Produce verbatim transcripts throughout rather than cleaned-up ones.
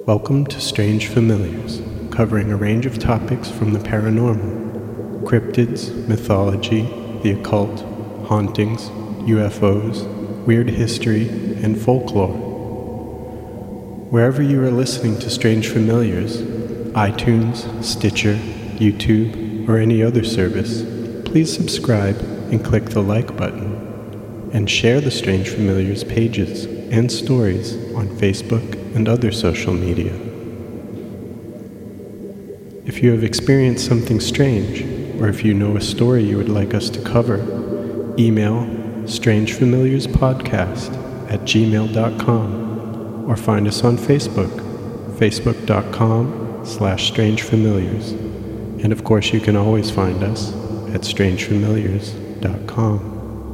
Welcome to Strange Familiars, covering a range of topics from the paranormal, cryptids, mythology, the occult, hauntings, U F Os, weird history, and folklore. Wherever you are listening to Strange Familiars, iTunes, Stitcher, YouTube, or any other service, please subscribe and click the like button, and share the Strange Familiars pages and stories on Facebook and other social media. If you have experienced something strange, or if you know a story you would like us to cover, email strangefamiliarspodcast at gmail dot com or find us on Facebook, facebook.com slash strangefamiliars. And of course, you can always find us at strangefamiliars dot com.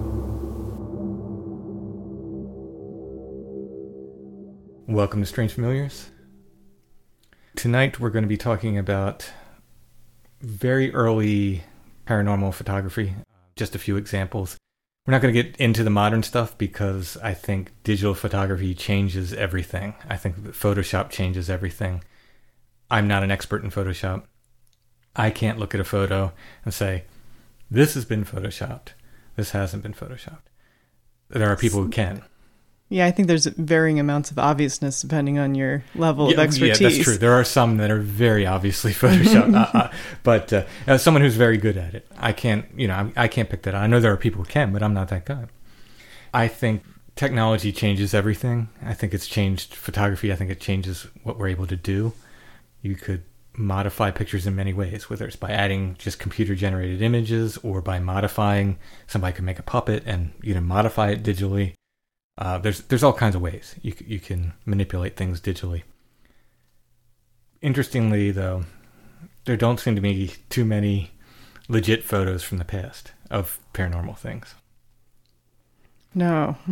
Welcome to Strange Familiars. Tonight we're going to be talking about very early paranormal photography. Just a few examples. We're not going to get into the modern stuff because I think digital photography changes everything. I think that Photoshop changes everything. I'm not an expert in Photoshop. I can't look at a photo and say, this has been Photoshopped. This hasn't been Photoshopped. There are people who can. Yeah, I think there's varying amounts of obviousness depending on your level yeah, of expertise. Yeah, that's true. There are some that are very obviously Photoshopped, uh, uh, but uh, as someone who's very good at it, I can't, you know, I, I can't pick that out. I know there are people who can, but I'm not that guy. I think technology changes everything. I think it's changed photography. I think it changes what we're able to do. You could modify pictures in many ways, whether it's by adding just computer-generated images or by modifying. Somebody could make a puppet and you know modify it digitally. Uh, there's there's all kinds of ways you you can manipulate things digitally. Interestingly, though, there don't seem to be too many legit photos from the past of paranormal things. No.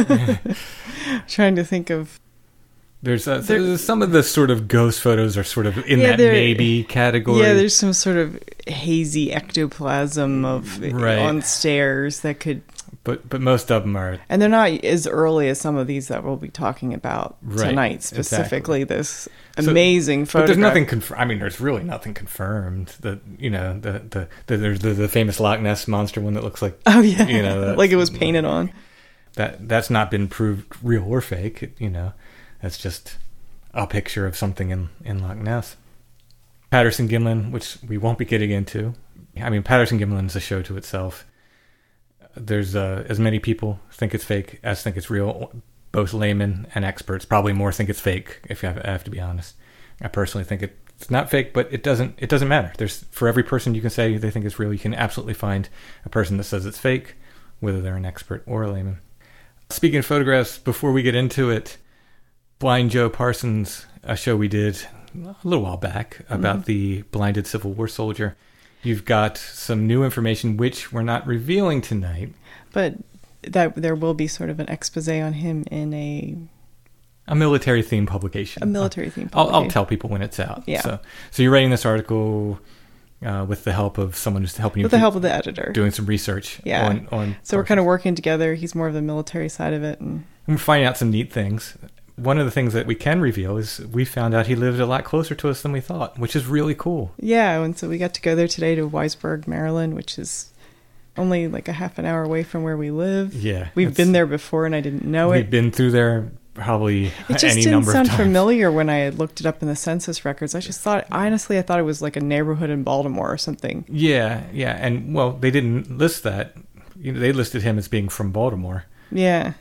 Trying to think of... There's, uh, there's some of the sort of ghost photos are sort of in yeah, that maybe category. Yeah, there's some sort of hazy ectoplasm of right. on stairs that could... But but most of them are... And they're not as early as some of these that we'll be talking about right, tonight. Specifically, exactly. this amazing so, photograph. But there's nothing... Conf- I mean, there's really nothing confirmed. That you know, the the, the there's the, the famous Loch Ness monster one that looks like... Oh, yeah. You know, like it was painted on. That That's not been proved real or fake. It, you know, that's just a picture of something in, in Loch Ness. Patterson-Gimlin, which we won't be getting into. I mean, Patterson-Gimlin is a show to itself. There's uh, as many people think it's fake as think it's real. Both laymen and experts probably more think it's fake. If I have, I have to be honest, I personally think it's not fake, but it doesn't. It doesn't matter. There's for every person you can say they think it's real, you can absolutely find a person that says it's fake, whether they're an expert or a layman. Speaking of photographs, before we get into it, Blind Joe Parsons, a show we did a little while back about mm-hmm. the blinded Civil War soldier. You've got some new information, which we're not revealing tonight. But that there will be sort of an expose on him in a... A military-themed publication. A military-themed publication. I'll, I'll tell people when it's out. Yeah. So, so you're writing this article uh, with the help of someone who's helping you... With the help of the editor. Doing some research. Yeah. On, on so we're kind of working together. He's more of the military side of it. And, and we're finding out some neat things. One of the things that we can reveal is we found out he lived a lot closer to us than we thought, which is really cool. Yeah, and so we got to go there today to Weisburg, Maryland, which is only like a half an hour away from where we live. Yeah. We've been there before and I didn't know we've it. We've been through there probably it just any didn't number of sound times. familiar when I had looked it up in the census records. I just thought, honestly, I thought it was like a neighborhood in Baltimore or something. Yeah, yeah. And, well, they didn't list that. You know, they listed him as being from Baltimore. Yeah.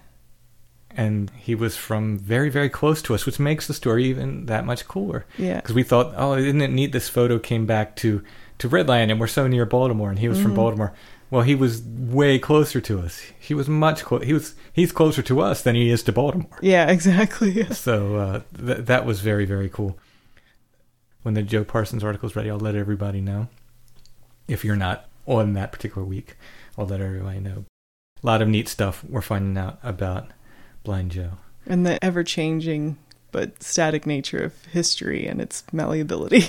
And he was from very, very close to us, which makes the story even that much cooler. Yeah. Because we thought, oh, isn't it neat this photo came back to, to Redland and we're so near Baltimore and he was mm-hmm. from Baltimore. Well, he was way closer to us. He was much closer. He was he's closer to us than he is to Baltimore. Yeah, exactly. So uh, th- that was very, very cool. When the Joe Parsons article is ready, I'll let everybody know. If you're not on that particular week, I'll let everybody know. A lot of neat stuff we're finding out about Blind Joe. And the ever-changing but static nature of history and its malleability.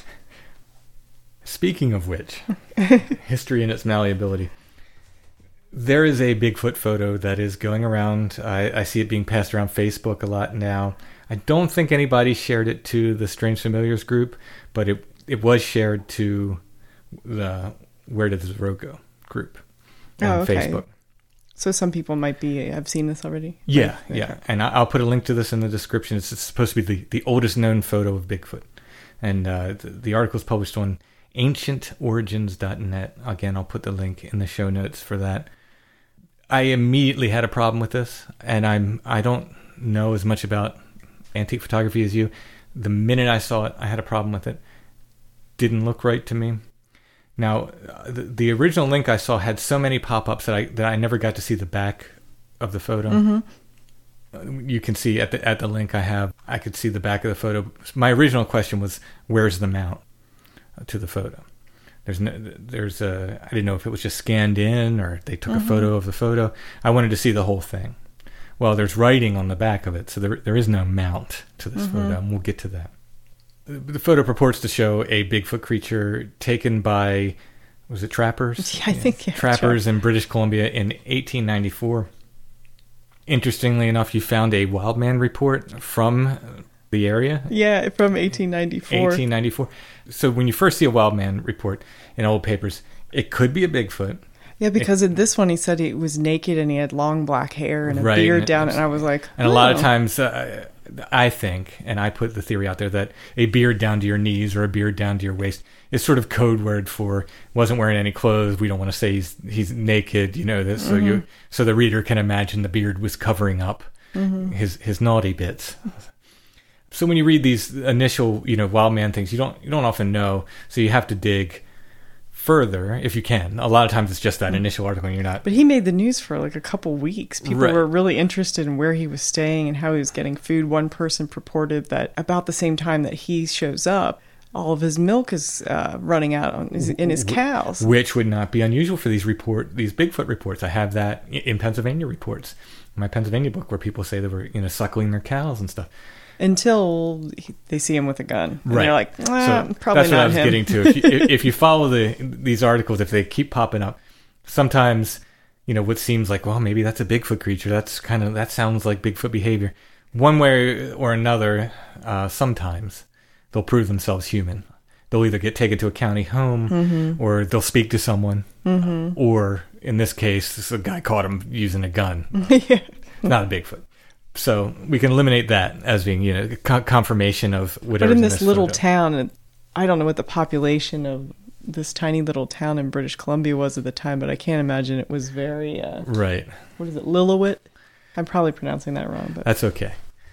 Speaking of which, history and its malleability. there is a Bigfoot photo that is going around. I, I see it being passed around Facebook a lot now. I don't think anybody shared it to the Strange Familiars group, but it it was shared to the Where Did This Road Go group on oh, okay. Facebook. So some people might be, I've seen this already. Yeah, okay. yeah. And I'll put a link to this in the description. It's supposed to be the, the oldest known photo of Bigfoot. And uh, the, the article is published on ancient origins dot net. Again, I'll put the link in the show notes for that. I immediately had a problem with this, and I'm I don't know as much about antique photography as you. The minute I saw it, I had a problem with it. Didn't look right to me. Now, the, the original link I saw had so many pop-ups that I that I never got to see the back of the photo. Mm-hmm. You can see at the at the link I have, I could see the back of the photo. My original question was, where's the mount to the photo? There's no, there's a, I didn't know if it was just scanned in or they took mm-hmm. a photo of the photo. I wanted to see the whole thing. Well, there's writing on the back of it, so there there is no mount to this mm-hmm. photo, and we'll get to that. The photo purports to show a Bigfoot creature taken by, was it trappers? Yeah, I think, yeah. Trappers tra- in British Columbia in eighteen ninety-four. Interestingly enough, you found a Wildman report from the area. Yeah, from eighteen ninety-four. eighteen ninety-four. So when you first see a Wildman report in old papers, it could be a Bigfoot. Yeah, because it, in this one he said he was naked and he had long black hair and a right, beard and down, was, and I was like, and oh. a lot of times, uh, I think, and I put the theory out there that a beard down to your knees or a beard down to your waist is sort of code word for wasn't wearing any clothes. We don't want to say he's he's naked, you know. This, so mm-hmm. you so the reader can imagine the beard was covering up mm-hmm. his his naughty bits. So when you read these initial, you know, Wildman things, you don't you don't often know, so you have to dig further if you can. A lot of times it's just that initial article and you're not. But he made the news for like a couple weeks. People right. were really interested in where he was staying and how he was getting food. One person purported that about the same time that he shows up, all of his milk is uh, running out on his, in his cows. Which would not be unusual for these report these Bigfoot reports. I have that in Pennsylvania reports. In my Pennsylvania book where people say they were, you know, suckling their cows and stuff. Until they see him with a gun. And right. they're like, ah, so probably that's not what I was him. getting to. If you, if you follow the these articles, if they keep popping up, sometimes, you know, what seems like, well, maybe that's a Bigfoot creature. That's kind of, that sounds like Bigfoot behavior. One way or another, uh, sometimes they'll prove themselves human. They'll either get taken to a county home mm-hmm. or they'll speak to someone. Mm-hmm. Or in this case, this, a guy caught him using a gun. yeah. Not a Bigfoot. So we can eliminate that as being, you know, co- confirmation of whatever. But in this, this little photo. town, I don't know what the population of this tiny little town in British Columbia was at the time, but I can't imagine it was very... Uh, right. What is it, Lillooet? I'm probably pronouncing that wrong, but... That's okay.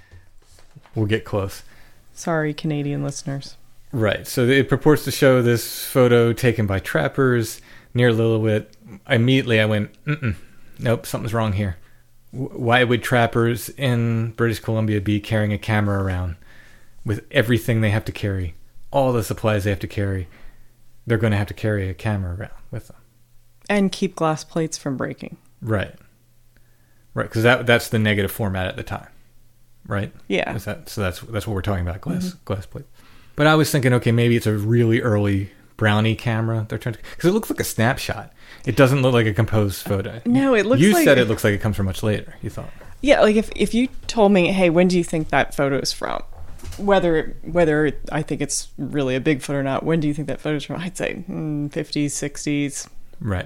We'll get close. Sorry, Canadian listeners. Right. So it purports to show this photo taken by trappers near Lillooet. Immediately I went, mm-mm, nope, something's wrong here. Why would trappers in British Columbia be carrying a camera around with everything they have to carry, all the supplies they have to carry? They're going to have to carry a camera around with them. And keep glass plates from breaking. Right. Right, because that that's the negative format at the time, right? Yeah. Is that, so that's that's what we're talking about, glass mm-hmm. glass plate. But I was thinking, okay, maybe it's a really early Brownie camera they're trying to, because it looks like a snapshot. It doesn't look like a composed photo. No, it looks you like... You said it looks like it comes from much later, you thought. Yeah, like if, if you told me, hey, when do you think that photo is from? Whether whether I think it's really a Bigfoot or not, when do you think that photo is from? I'd say mm, fifties, sixties. Right.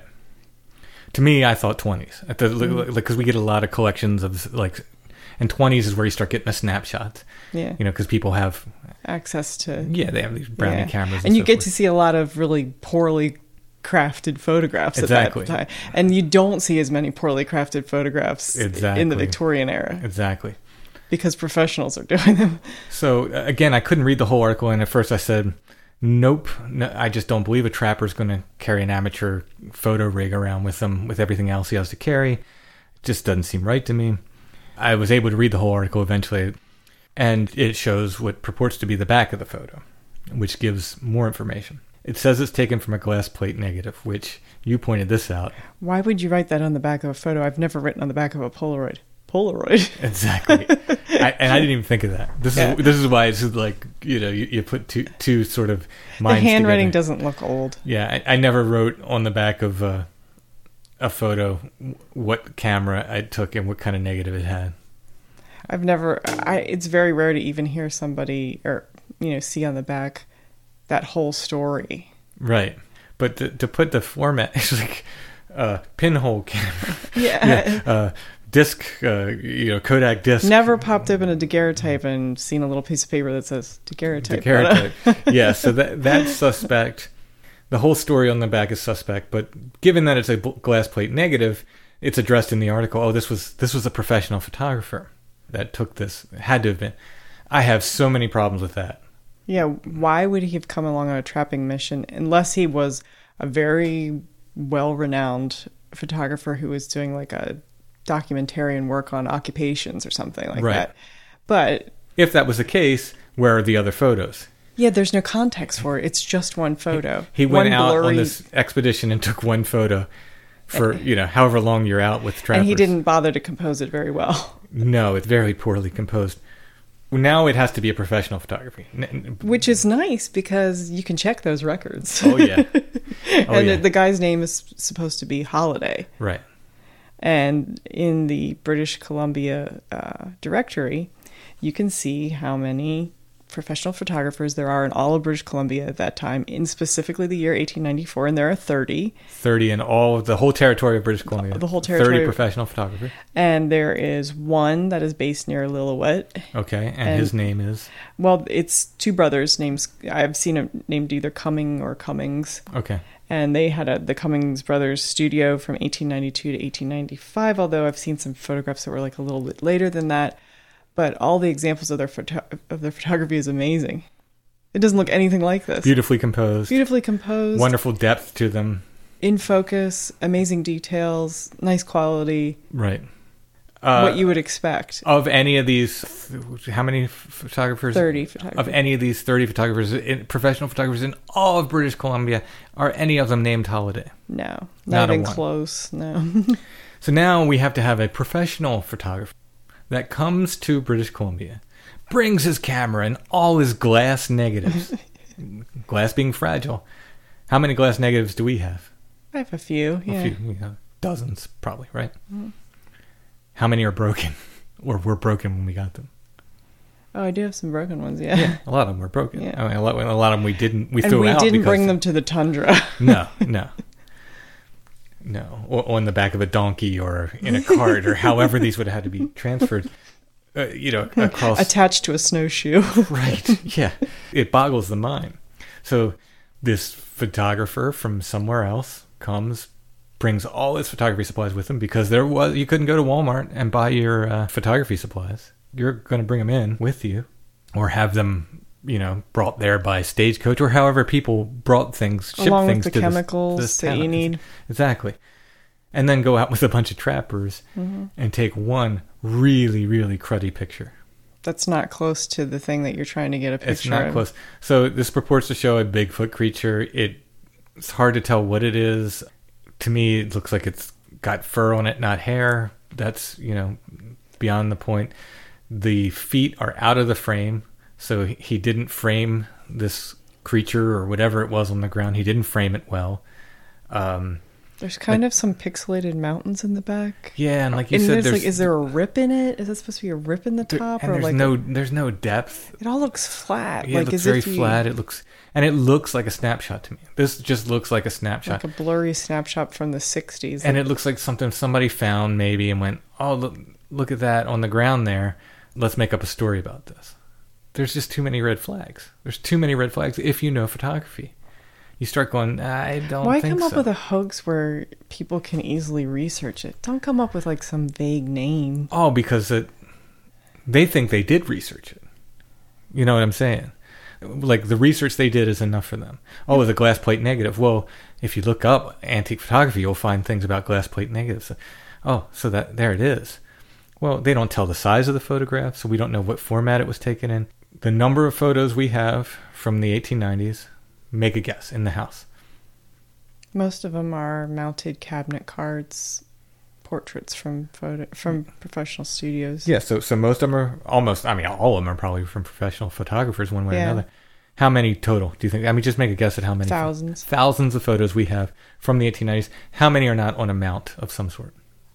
To me, I thought twenties. Because mm. like, we get a lot of collections of, like, and twenties is where you start getting a snapshot. Yeah. You know, because people have... access to... Yeah, they have these Brownie yeah. cameras. And, and you so get forth. to see a lot of really poorly crafted photographs exactly. at that time. And you don't see as many poorly crafted photographs exactly. in the Victorian era. Exactly. Because professionals are doing them. So, again, I couldn't read the whole article, and at first I said, nope, no, I just don't believe a trapper's going to carry an amateur photo rig around with him with everything else he has to carry. It just doesn't seem right to me. I was able to read the whole article eventually, and it shows what purports to be the back of the photo, which gives more information. It says it's taken from a glass plate negative, which you pointed this out. Why would you write that on the back of a photo? I've never written on the back of a Polaroid. Polaroid. Exactly. I, and I didn't even think of that. This yeah. is this is why it's like, you know, you, you put two two sort of minds The handwriting together. doesn't look old. Yeah, I, I never wrote on the back of uh, a photo, what camera I took and what kind of negative it had. I've never, I, it's very rare to even hear somebody or, you know, see on the back that whole story. Right. But to, to put the format, it's like uh, pinhole camera. Yeah. yeah. Uh, disc, uh, you know, Kodak disc. Never popped open a daguerreotype and seen a little piece of paper that says daguerreotype. Daguerreotype. Yeah, so that that's suspect. The whole story on the back is suspect, but given that it's a glass plate negative, it's addressed in the article. Oh, this was this was a professional photographer that took this. It had to have been. I have so many problems with that. Yeah, why would he have come along on a trapping mission unless he was a very well-renowned photographer who was doing like a documentarian work on occupations or something like right. that. But if that was the case, where are the other photos? Yeah, there's no context for it. It's just one photo. He, he went one out blurry... on this expedition and took one photo for, you know, however long you're out with trappers. And he didn't bother to compose it very well. No, it's very poorly composed. Now it has to be a professional photography. Which is nice because you can check those records. Oh, yeah. Oh, and yeah. the guy's name is supposed to be Holiday. Right. And in the British Columbia uh, directory, you can see how many professional photographers there are in all of British Columbia at that time, in specifically the year eighteen ninety-four, and there are thirty. thirty in all, the whole territory of British Columbia. The whole territory. thirty professional photographers. And there is one that is based near Lillooet. Okay, and, And- his name is? Well, it's two brothers names. I've seen it named either Cumming or Cummings. Okay. And they had a, the Cummings brothers studio from eighteen ninety-two to eighteen ninety-five, although I've seen some photographs that were like a little bit later than that. But all the examples of their photo- of their photography is amazing. It doesn't look anything like this. Beautifully composed. Beautifully composed. Wonderful depth to them. In focus. Amazing details. Nice quality. Right. Uh, what you would expect. Of any of these, how many photographers? thirty photographers. Of any of these thirty photographers, in, professional photographers in all of British Columbia, are any of them named Holiday? No. Not, Not a even one. close. No. So now we have to have a professional photographer that comes to British Columbia, brings his camera and all his glass negatives. Glass being fragile. How many glass negatives do we have? I have a few. Yeah. A few, you know, dozens, probably, right? Mm. How many are broken, or were broken when we got them? Oh, I do have some broken ones. Yeah. Yeah, a lot of them were broken. Yeah. I mean, a lot, a lot of them we didn't. We and threw we out. didn't because bring them to the tundra. No, no, no. Or on the back of a donkey, or in a cart, or however these would have had to be transferred. Uh, you know, across Attached to a snowshoe. Right. Yeah. It boggles the mind. So this photographer from somewhere else comes, brings all his photography supplies with him, because there was you couldn't go to Walmart and buy your uh, photography supplies. You're going to bring them in with you, or have them, you know, brought there by stagecoach, or however people brought things, shipped Along things with the to chemicals this, this that town. you need. Exactly. And then go out with a bunch of trappers Mm-hmm. and take one really, really cruddy picture. That's not close to the thing that you're trying to get a picture It's not of. close. So this purports to show a Bigfoot creature. It, it's hard to tell what it is. To me, it looks like it's got fur on it, not hair. That's, you know, beyond the point. The feet are out of the frame, so he didn't frame this creature or whatever it was on the ground. He didn't frame it well. Um, There's kind like, of some pixelated mountains in the back. yeah, and like you and said, there's, there's like, is there a rip in it? Is that supposed to be a rip in the top, and or there's like no a, there's no depth. it all looks flat. Yeah, like it looks as very if you, flat. It looks and it looks like a snapshot to me. This just looks like a snapshot. like a blurry snapshot from the sixties. And like, it looks like something somebody found maybe and went, oh, look, look at that on the ground there. Let's make up a story about this. There's just too many red flags. There's too many red flags if you know photography. You start going, I don't why think come up so. with a hoax where people can easily research it? Don't come up with like some vague name. Oh, because it, they think they did research it. You know what I'm saying? Like the research they did is enough for them. Oh, it's a glass plate negative. Well, if you look up antique photography, you'll find things about glass plate negatives. Oh, so that there it is. Well, they don't tell the size of the photograph, so we don't know what format it was taken in. The number of photos we have from the eighteen nineties, make a guess, in the house. Most of them are mounted cabinet cards, portraits from photo from professional studios. Yeah, so so most of them are almost, I mean, all of them are probably from professional photographers one way Yeah. or another. How many total do you think? I mean, just make a guess at how many. Thousands. Thousands of photos we have from the eighteen nineties. How many are not on a mount of some sort?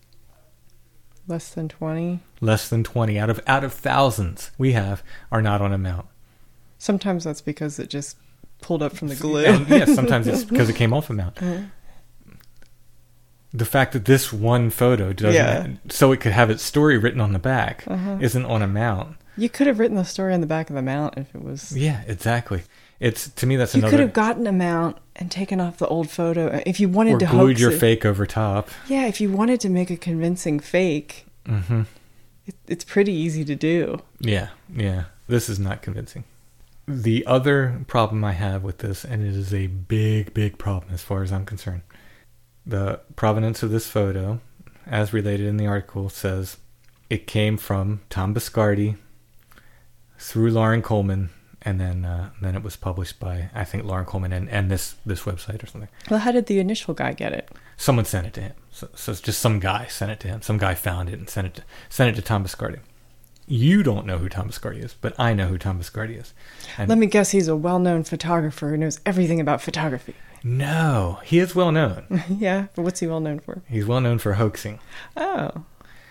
Less than twenty. Less than twenty out of out of thousands we have are not on a mount. Sometimes that's because it just pulled up from the glue. And yes, sometimes it's because it came off a mount. Uh-huh. The fact that this one photo doesn't, Yeah. so it could have its story written on the back, Uh-huh. isn't on a mount. You could have written the story on the back of the mount if it was. Yeah, exactly. It's to me that's You another. could have gotten a mount and taken off the old photo if you wanted or to glued hoax your it. fake over top. Yeah, if you wanted to make a convincing fake, Mm-hmm. it, it's pretty easy to do. Yeah, yeah. This is not convincing. The other problem I have with this, and it is a big, big problem as far as I'm concerned, the provenance of this photo, as related in the article, says it came from Tom Biscardi through Lauren Coleman, and then uh, then it was published by, I think, Lauren Coleman and, and this, this website or something. Well, how did the initial guy get it? Someone sent it to him. So, so it's just some guy sent it to him. Some guy found it and sent it to, sent it to Tom Biscardi. You don't know who Tom Biscardi is, but I know who Tom Biscardi is. And Let me guess, he's a well-known photographer who knows everything about photography. no, he is well known. Yeah, but what's he well known for? He's well known for hoaxing. Oh,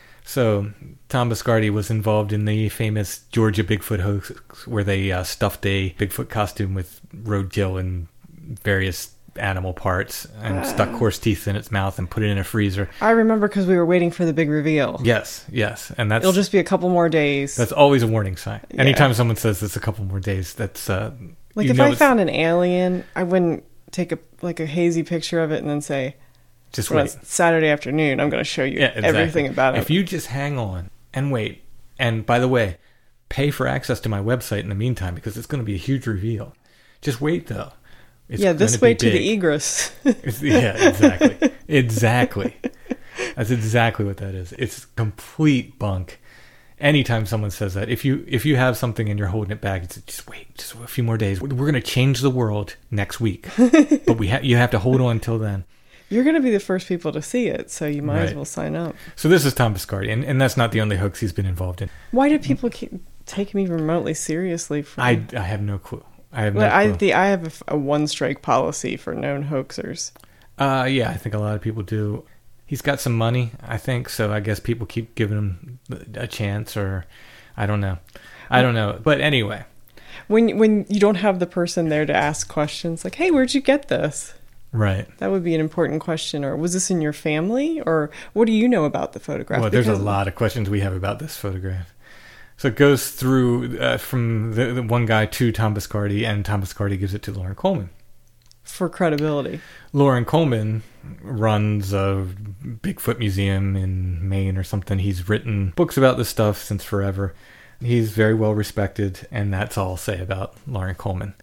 So Tom Biscardi was involved in the famous Georgia Bigfoot hoax, where they uh, stuffed a Bigfoot costume with roadkill and various animal parts and Ah. stuck horse teeth in its mouth and put it in a freezer. I remember because we were waiting for the big reveal. Yes, yes, and that's It'll just be a couple more days. that's always a warning sign. Yeah. Anytime someone says it's a couple more days, that's uh, Like you if know I it's- found an alien, I wouldn't take a like a hazy picture of it and then say, just well, wait. it's Saturday afternoon, I'm going to show you Yeah, exactly. everything about it. If you just hang on and wait, and by the way, pay for access to my website in the meantime because it's going to be a huge reveal. Just wait though. It's yeah, this gonna way be to big. the egress. It's- yeah, exactly. Exactly. That's exactly what that is. It's complete bunk. Anytime someone says that, if you if you have something and you're holding it back, it's just wait, just a few more days. We're going to change the world next week, but we ha- you have to hold on until then. You're going to be the first people to see it, so you might as Right. well sign up. So this is Tom Biscardi, and, and that's not the only hoax he's been involved in. Why do people keep take me remotely seriously? For I, I have no clue. I have no Well, I clue. the I have a f- a, one strike policy for known hoaxers. Uh, yeah, I think a lot of people do. He's got some money, I think, so I guess people keep giving him a chance, or I don't know. I don't know. But anyway, When when you don't have the person there to ask questions like, "Hey, where'd you get this?" right. That would be an important question. Or was this in your family? Or what do you know about the photograph? Well, there's a Because- lot of questions we have about this photograph. So it goes through uh, from the, the one guy to Tom Biscardi, and Tom Biscardi gives it to Lauren Coleman. for credibility. Lauren Coleman runs a Bigfoot museum in Maine or something. He's written books about this stuff since forever. He's very well respected, and that's all I'll say about Lauren Coleman.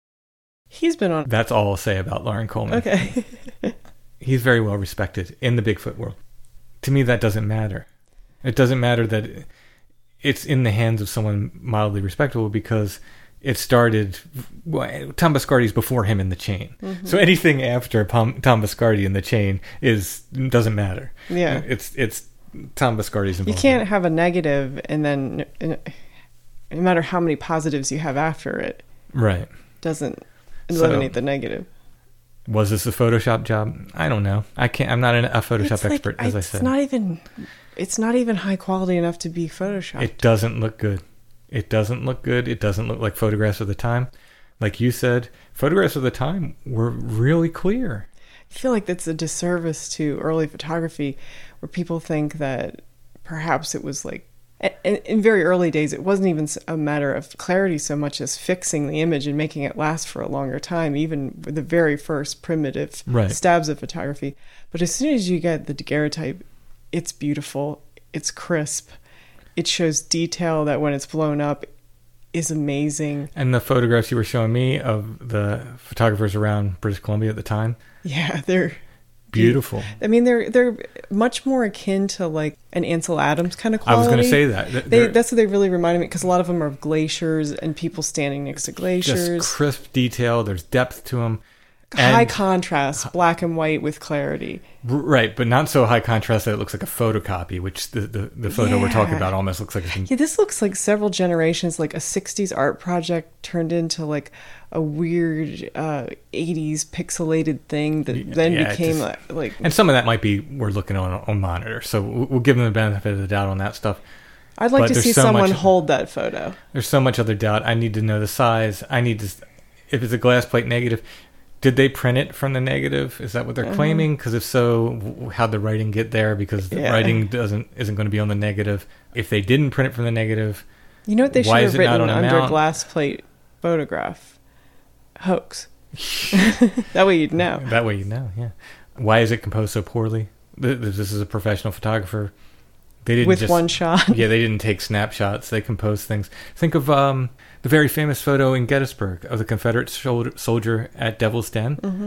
He's been on. That's all I'll say about Lauren Coleman. Okay. He's very well respected in the Bigfoot world. To me, that doesn't matter. It doesn't matter that it's in the hands of someone mildly respectable because it started. Well, Tom Biscardi's before him in the chain, Mm-hmm. so anything after Tom, Tom Biscardi in the chain is doesn't matter. Yeah. it's it's Tom Biscardi's You involved. can't have a negative and then no matter how many positives you have after it, right. doesn't So- eliminate the negative. Was this a Photoshop job? I don't know. I can't. I'm not an, a Photoshop It's like- expert, as I it's said. not even. It's not even high quality enough to be photoshopped. It doesn't look good. It doesn't look good. It doesn't look like photographs of the time. Like you said, photographs of the time were really clear. I feel like that's a disservice to early photography, where people think that perhaps it was like. In, in very early days, it wasn't even a matter of clarity so much as fixing the image and making it last for a longer time, even with the very first primitive Right. stabs of photography. But as soon as you get the daguerreotype, it's beautiful, it's crisp, it shows detail that when it's blown up is amazing. And the photographs you were showing me of the photographers around British Columbia at the time, Yeah, they're beautiful. I mean, they're they're much more akin to like an Ansel Adams kind of I quality. was going to say that. Th- They, they're that's what they really reminded me, because a lot of them are of glaciers and people standing next to glaciers. just crisp detail. There's depth to them. high And- contrast, black and white with clarity. R- Right, but not so high contrast that it looks like a photocopy, which the, the, the photo we're talking Yeah. about almost looks like it's been Yeah, this looks like several generations, like a sixties art project turned into like a weird uh, eighties pixelated thing that then yeah, it became just- like, like And some of that might be we're looking on on monitor, so we'll we'll give them the benefit of the doubt on that stuff. I'd like but to there's see so someone much- hold that photo. There's so much other doubt. I need to know the size. I need to, if it's a glass plate negative, did they print it from the negative? Is that what they're Uh-huh. claiming? Because if so, w- how'd the writing get there? Because the Yeah. writing doesn't isn't going to be on the negative. If they didn't print it from the negative, You know what they should Why have is it not written on a under mount? glass plate photograph? Hoax. That way you'd know. that way you know. Yeah. Why is it composed so poorly? Th- This is a professional photographer. They didn't With just, one shot. Yeah, they didn't take snapshots. They composed things. Think of um, the very famous photo in Gettysburg of the Confederate shoulder, soldier at Devil's Den. hmm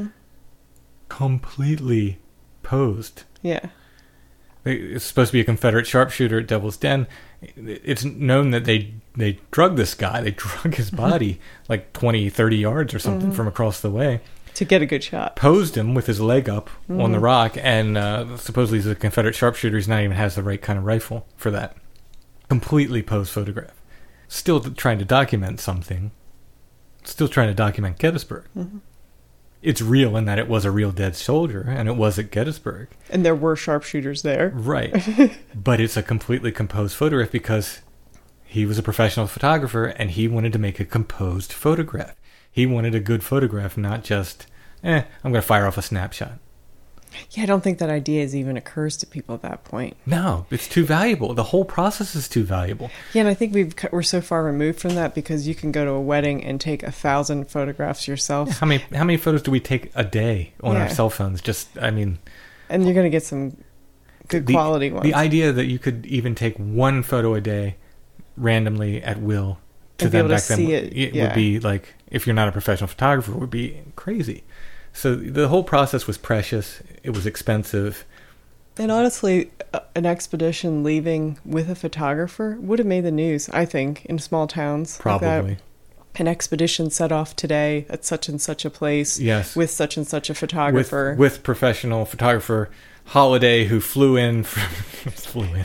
Completely posed. Yeah. They- It's supposed to be a Confederate sharpshooter at Devil's Den. It's known that they they drug this guy. They drug his body like twenty, thirty yards or something Mhm. from across the way. To get a good shot. Posed him with his leg up on the Mhm. rock, and uh, supposedly he's a Confederate sharpshooter. He's not even has the right kind of rifle for that. Completely posed photograph. Still t- trying to document something. Still trying to document Gettysburg. Mhm. It's real in that it was a real dead soldier, and it was at Gettysburg. And there were sharpshooters there. Right. But it's a completely composed photograph because he was a professional photographer and he wanted to make a composed photograph. He wanted a good photograph, not just, eh, I'm going to fire off a snapshot. Yeah, I don't think that idea is even occurs to people at that point. No, it's too valuable. The whole process is too valuable. Yeah, and I think we've we're so far removed from that because you can go to a wedding and take a thousand photographs yourself, How many how many photos do we take a day on our Yeah. cell phones? Just, I mean, and you're going to get some good the, quality ones. the idea that you could even take one photo a day randomly at will to And be them able to back then see would- it, it yeah. would be like, if you're not a professional photographer, would be crazy. So the whole process was precious. It was expensive. And honestly, a- an expedition leaving with a photographer would have made the news, I think, in small towns. like that. Probably. An expedition set off today at such and such a place Yes. with such and such a with, photographer. with professional photographer Holiday, who flew in from, flew in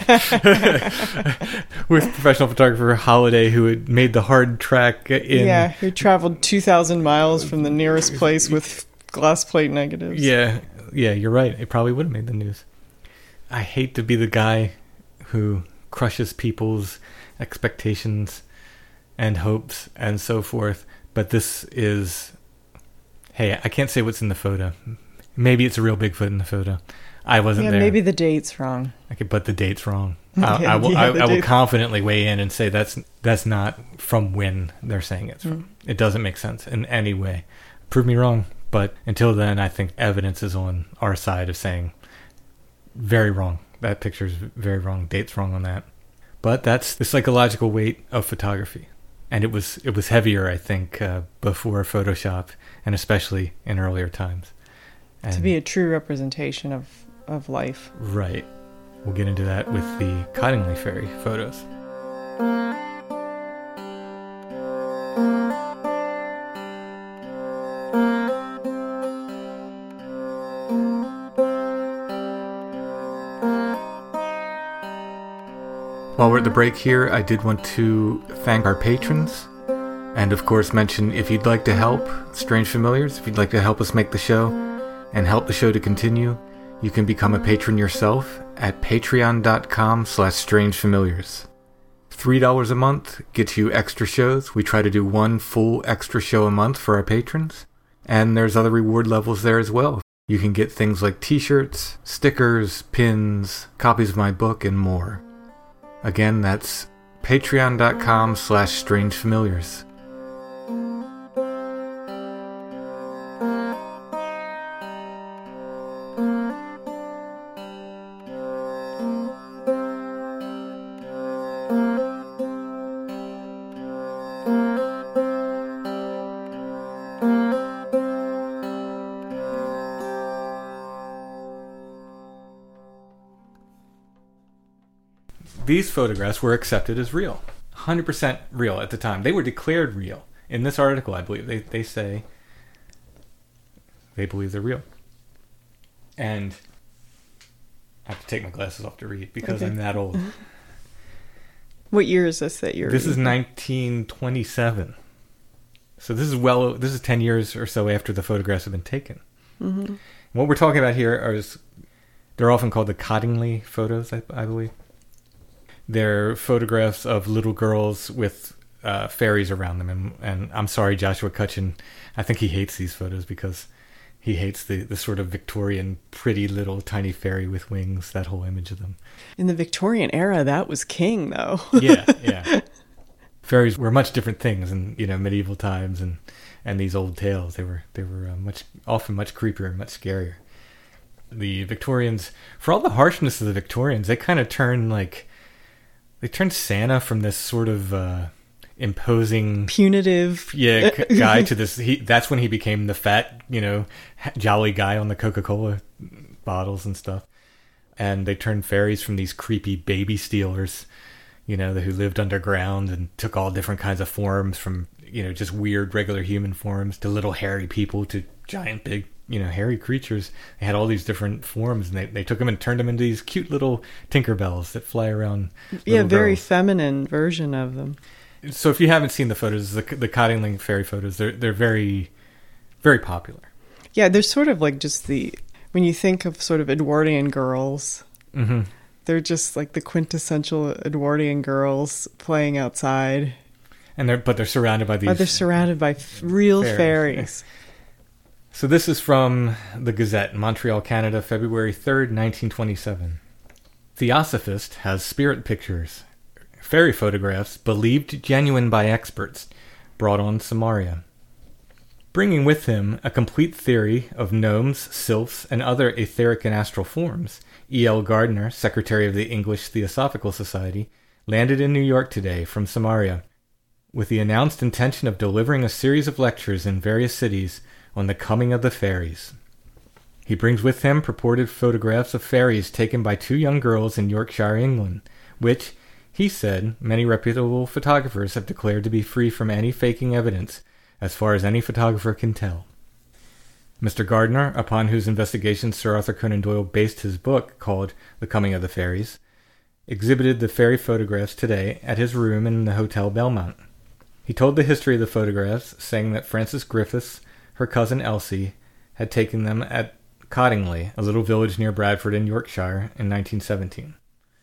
with professional photographer Holiday, who had made the hard track in. yeah, who traveled two thousand miles from the nearest place with glass plate negatives. Yeah, yeah, you're right. It probably would have made the news. I hate to be the guy who crushes people's expectations and hopes and so forth, but this is... Hey, I can't say what's in the photo. Maybe it's a real Bigfoot in the photo. I wasn't Yeah, there. maybe the date's wrong. Okay, but the date's wrong. I, Yeah, I will, yeah, I, the I will date- confidently weigh in and say that's that's not from when they're saying it's from. Mm. It doesn't make sense in any way. Prove me wrong, but until then, I think evidence is on our side of saying very wrong. That picture's very wrong. Date's wrong on that. But that's the psychological weight of photography, and it was it was heavier, I think, uh, before Photoshop, and especially in earlier times. And To be a true representation of, of life. Right. We'll get into that with the Cottingley Ferry photos. While we're at the break here, I did want to thank our patrons. And of course mention if you'd like to help Strange Familiars, if you'd like to help us make the show and help the show to continue, you can become a patron yourself at patreon.com slash strangefamiliars. three dollars a month gets you extra shows. We try to do one full extra show a month for our patrons. And there's other reward levels there as well. You can get things like t-shirts, stickers, pins, copies of my book, and more. Again, that's patreon.com slash strangefamiliars. These photographs were accepted as real. one hundred percent real at the time. They were declared real. In this article, I believe, they, they say they believe they're real. And I have to take my glasses off to read because Okay. I'm that old. What year is this that you're This is reading? nineteen twenty-seven. So this is well, this is ten years or so after the photographs have been taken. Mm-hmm. What we're talking about here are, is, they're often called the Cottingley photos, I, I believe. They're photographs of little girls with uh, fairies around them. And, and I'm sorry, Joshua Cutchin, I think he hates these photos because he hates the, the sort of Victorian, pretty little tiny fairy with wings, that whole image of them. In the Victorian era, that was king, though. Yeah, yeah. Fairies were much different things in, you know, medieval times and, and these old tales. They were they were uh, much often much creepier and much scarier. The Victorians, for all the harshness of the Victorians, they kind of turned like they turned Santa from this sort of uh, imposing, Punitive. yeah, c- guy to this. He, that's when he became the fat, you know, jolly guy on the Coca-Cola bottles and stuff. And they turned fairies from these creepy baby stealers, you know, who lived underground and took all different kinds of forms, from, you know, just weird regular human forms to little hairy people to giant big, you know, hairy creatures. They had all these different forms, and they, they took them and turned them into these cute little Tinkerbells that fly around. Yeah, little very girls. feminine version of them. So if you haven't seen the photos, the the Cottingley fairy photos, they're they're very, very popular. Yeah, they're sort of like just the, when you think of sort of Edwardian girls, Mm-hmm. they're just like the quintessential Edwardian girls playing outside. And they're but they're surrounded by these. But they're surrounded by f- real Fairies. fairies. So this is from the Gazette, Montreal, Canada, February third, nineteen twenty-seven. Theosophist has spirit pictures, fairy photographs believed genuine by experts, brought on Samaria. Bringing with him a complete theory of gnomes, sylphs, and other etheric and astral forms, E L Gardner, secretary of the English Theosophical Society, landed in New York today from Samaria, with the announced intention of delivering a series of lectures in various cities on the coming of the fairies. He brings with him purported photographs of fairies taken by two young girls in Yorkshire, England, which, he said, many reputable photographers have declared to be free from any faking evidence, as far as any photographer can tell. Mister Gardner, upon whose investigation Sir Arthur Conan Doyle based his book called The Coming of the Fairies, exhibited the fairy photographs today at his room in the Hotel Belmont. He told the history of the photographs, saying that Frances Griffiths, her cousin Elsie, had taken them at Cottingley, a little village near Bradford in Yorkshire, in nineteen seventeen.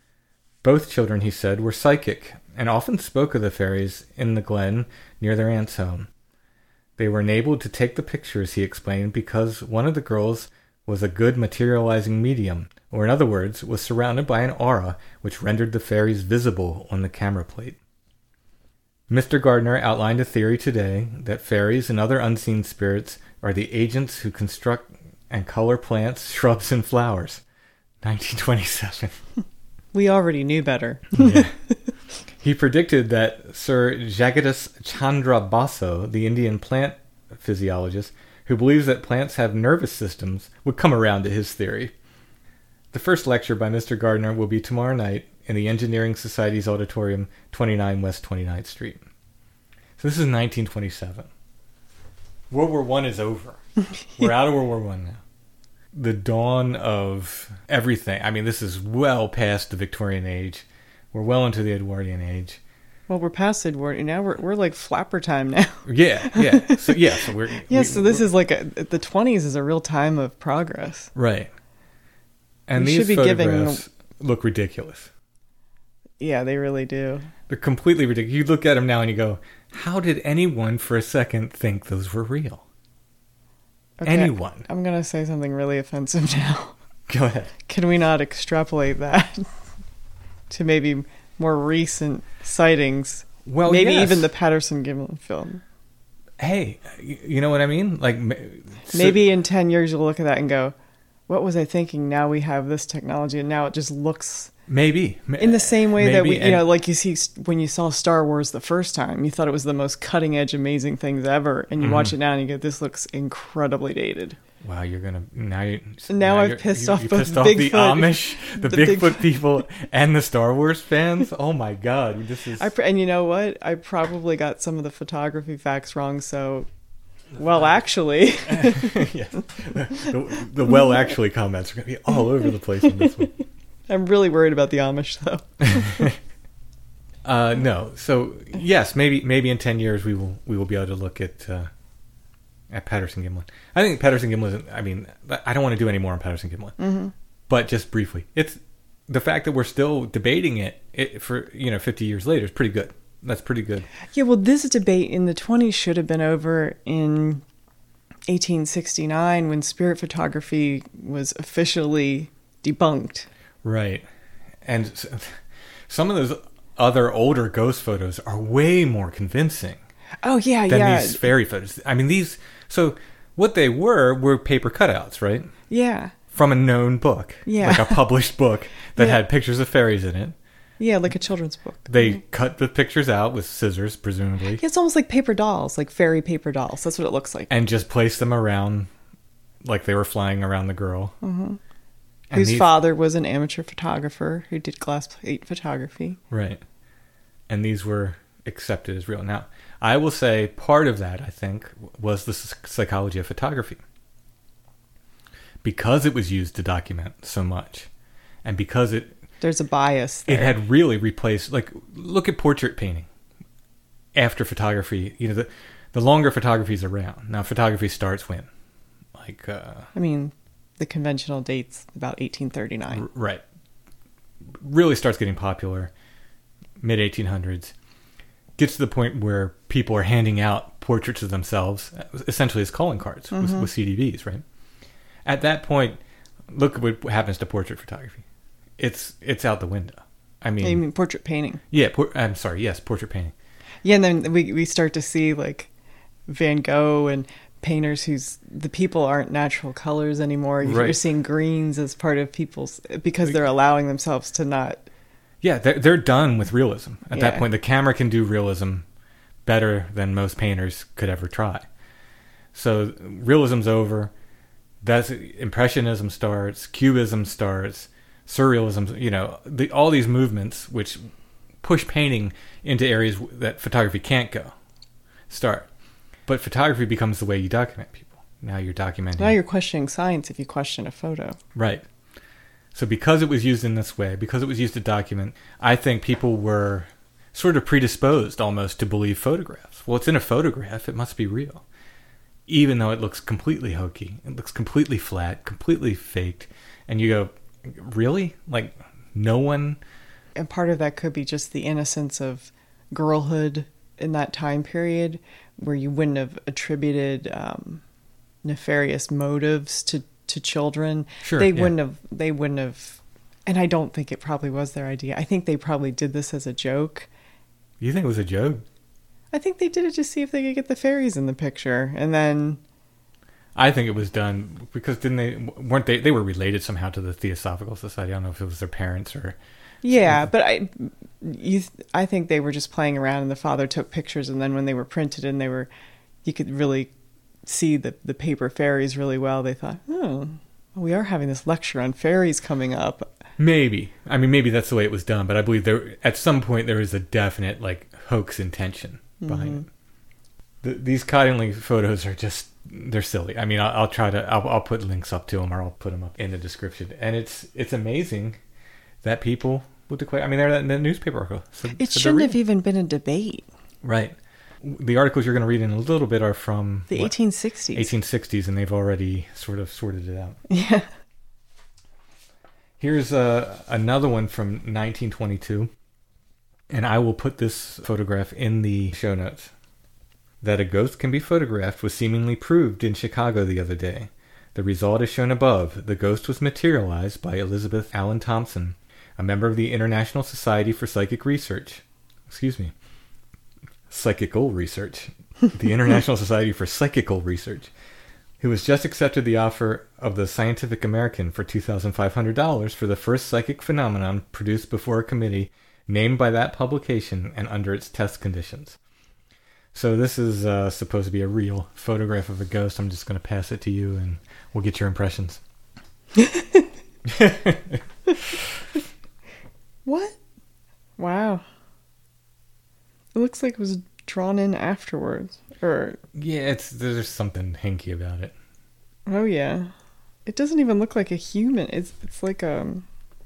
Both children, he said, were psychic, and often spoke of the fairies in the glen near their aunt's home. They were enabled to take the pictures, he explained, because one of the girls was a good materializing medium, or in other words, was surrounded by an aura which rendered the fairies visible on the camera plate. Mister Gardner outlined a theory today that fairies and other unseen spirits are the agents who construct and color plants, shrubs, and flowers. nineteen twenty-seven. We already knew better. Yeah. He predicted that Sir Jagadish Chandra Basu, the Indian plant physiologist, who believes that plants have nervous systems, would come around to his theory. The first lecture by Mister Gardner will be tomorrow night in the Engineering Society's auditorium, twenty-nine West twenty-ninth Street. So this is nineteen twenty-seven. World War One is over. We're out of World War One now. The dawn of everything. I mean, this is well past the Victorian age. We're well into the Edwardian age. Well, we're past Edward. Now we're we're like flapper time now. Yeah, yeah. So yeah, so we're Yeah, we- so this we're- is like a, the twenties is a real time of progress. right. And We these should be giving- photographs look ridiculous. Yeah, they really do. They're completely ridiculous. You look at them now and you go, "How did anyone for a second think those were real?" Okay, Anyone? I'm going to say something really offensive now. Go ahead. Can we not extrapolate that to maybe more recent sightings? Well, maybe yes. even the Patterson Gimlin film. Hey, y- you know what I mean? Like ma- so- Maybe in ten years you'll look at that and go, what was I thinking? Now we have this technology and now it just looks maybe in the same way that Maybe, we, you and- know, like you see when you saw Star Wars the first time, you thought it was the most cutting edge, amazing things ever. And you Mhm. watch it now and you go, this looks incredibly dated. Wow, you're gonna now. You, Now I've you're- pissed you- off you both pissed off the Bigfoot- Amish, the, the Bigfoot Bigfoot- people, and the Star Wars fans. Oh my God, this is. I pr- and you know what? I probably got some of the photography facts wrong. So Well, actually. Yes. The, the well, actually comments are going to be all over the place in this one. I'm really worried about the Amish, though. uh, no. So, yes, maybe maybe in ten years we will we will be able to look at uh, at Patterson-Gimlin. I think Patterson-Gimlin, I mean, I don't want to do any more on Patterson-Gimlin. Mm-hmm. But just briefly, it's the fact that we're still debating it, it for, you know, fifty years later is pretty good. That's pretty good. Yeah, well, this debate in the twenties should have been over in eighteen sixty-nine when spirit photography was officially debunked. Right. And some of those other older ghost photos are way more convincing. Oh, yeah, than yeah. these fairy photos. I mean, these... So what they were were paper cutouts, right? Yeah. From a known book. Yeah. Like a published book that Yeah. had pictures of fairies in it. Yeah, like a children's book. They right. cut the pictures out with scissors, presumably. Yeah, it's almost like paper dolls, like fairy paper dolls. That's what it looks like. And just placed them around like they were flying around the girl. Mm-hmm. And Whose these, father was an amateur photographer who did glass plate photography. Right. And these were accepted as real. Now, I will say part of that, I think, was the psychology of photography. Because it was used to document so much. And because it... There's a bias there. It had really replaced... Like, look at portrait painting. After photography, you know, the, the longer photography's around. Now, photography starts when? Like... Uh, I mean... The conventional date's about eighteen thirty-nine. R- right. Really starts getting popular mid eighteen hundreds. Gets to the point where people are handing out portraits of themselves, essentially as calling cards mm-hmm. with, with C D Vs, right? At that point, look at what happens to portrait photography. It's it's out the window. I mean... You mean portrait painting? Yeah, por- I'm sorry, yes, portrait painting. Yeah, and then we, we start to see, like, Van Gogh and... painters whose the people aren't natural colors anymore. You're right. seeing greens as part of people's because they're allowing themselves to not. Yeah, they're they're done with realism at Yeah. that point. The camera can do realism better than most painters could ever try. So realism's over. That's impressionism starts. Cubism starts. Surrealism. You know, the, all these movements which push painting into areas that photography can't go. Start. But photography becomes the way you document people. Now you're documenting... Now you're questioning science if you question a photo. Right. So because it was used in this way, because it was used to document, I think people were sort of predisposed almost to believe photographs. Well, it's in a photograph. It must be real. Even though it looks completely hokey. It looks completely flat, completely faked. And you go, really? Like, no one... And part of that could be just the innocence of girlhood in that time period, where you wouldn't have attributed um, nefarious motives to, to children. Sure, they yeah. wouldn't have. They wouldn't have. And I don't think it probably was their idea. I think they probably did this as a joke. You think it was a joke? I think they did it to see if they could get the fairies in the picture, and then. I think it was done because didn't they? Weren't they? They were related somehow to the Theosophical Society. I don't know if it was their parents or. Yeah, but I, you, I think they were just playing around, and the father took pictures, and then when they were printed and they were, you could really see the the paper fairies really well. They thought, oh, we are having this lecture on fairies coming up. Maybe. I mean, maybe that's the way it was done, but I believe there at some point there was a definite like hoax intention behind mm-hmm. it. The, these Cottingley photos are just they're silly. I mean, I'll, I'll try to I'll, I'll put links up to them, or I'll put them up in the description, and it's it's amazing. That people would declare... I mean, they're in the newspaper article. So, it so shouldn't have even been a debate. Right. The articles you're going to read in a little bit are from... The what? eighteen sixties. eighteen sixties, and they've already sort of sorted it out. Yeah. Here's uh, another one from nineteen twenty-two, and I will put this photograph in the show notes. That a ghost can be photographed was seemingly proved in Chicago the other day. The result is shown above. The ghost was materialized by Elizabeth Allen Thompson, a member of the International Society for Psychic Research. Excuse me. Psychical Research. The International Society for Psychical Research, who has just accepted the offer of the Scientific American for two thousand five hundred dollars for the first psychic phenomenon produced before a committee named by that publication and under its test conditions. So this is uh, supposed to be a real photograph of a ghost. I'm just going to pass it to you and we'll get your impressions. What? Wow. It looks like it was drawn in afterwards. Or Yeah, it's there's something hinky about it. oh yeah, it doesn't even look like a human. It's it's like um.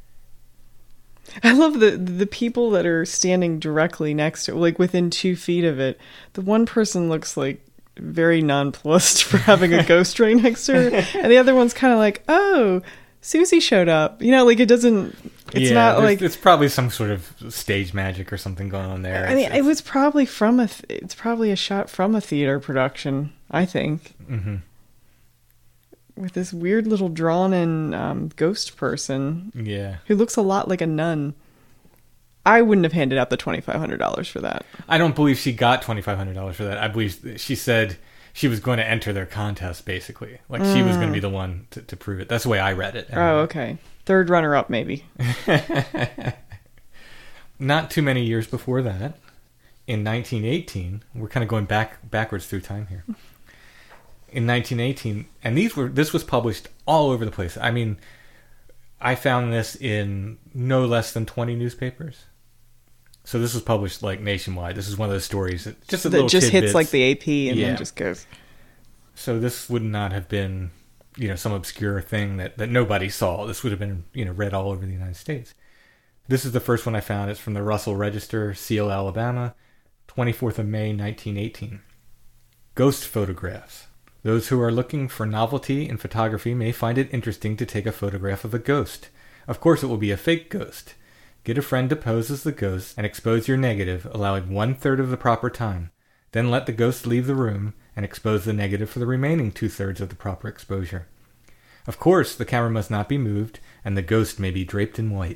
I love the the people that are standing directly next to it, like within two feet of it. The one person looks like very nonplussed for having a ghost right next to her, and the other one's kind of like, "Oh, Susie showed up." You know, like it doesn't. It's yeah, not there's- like. it's probably some sort of stage magic or something going on there. I mean, It's- it was probably from a. Th- it's probably a shot from a theater production. I think. Mhm. With this weird little drawn-in um, ghost person Yeah, who looks a lot like a nun. I wouldn't have handed out the twenty-five hundred dollars for that. I don't believe she got twenty-five hundred dollars for that. I believe she said she was going to enter their contest, basically. Like, she was going to be the one to, to prove it. That's the way I read it. Oh, okay. Third runner-up, maybe. Not too many years before that, in nineteen eighteen, we're kind of going back backwards through time here. In nineteen eighteen, and these were this was published all over the place. I mean, I found this in no less than twenty newspapers. So this was published like nationwide. This is one of those stories that just a That little just tidbits. hits like the A P and Yeah. then just goes. So this would not have been, you know, some obscure thing that, that nobody saw. This would have been, you know, read all over the United States. This is the first one I found. It's from the Russell Register, Seal, Alabama, twenty-fourth of May, nineteen eighteen. Ghost photographs. Those who are looking for novelty in photography may find it interesting to take a photograph of a ghost. Of course, it will be a fake ghost. Get a friend to pose as the ghost and expose your negative, allowing one-third of the proper time. Then let the ghost leave the room and expose the negative for the remaining two-thirds of the proper exposure. Of course, the camera must not be moved, and the ghost may be draped in white.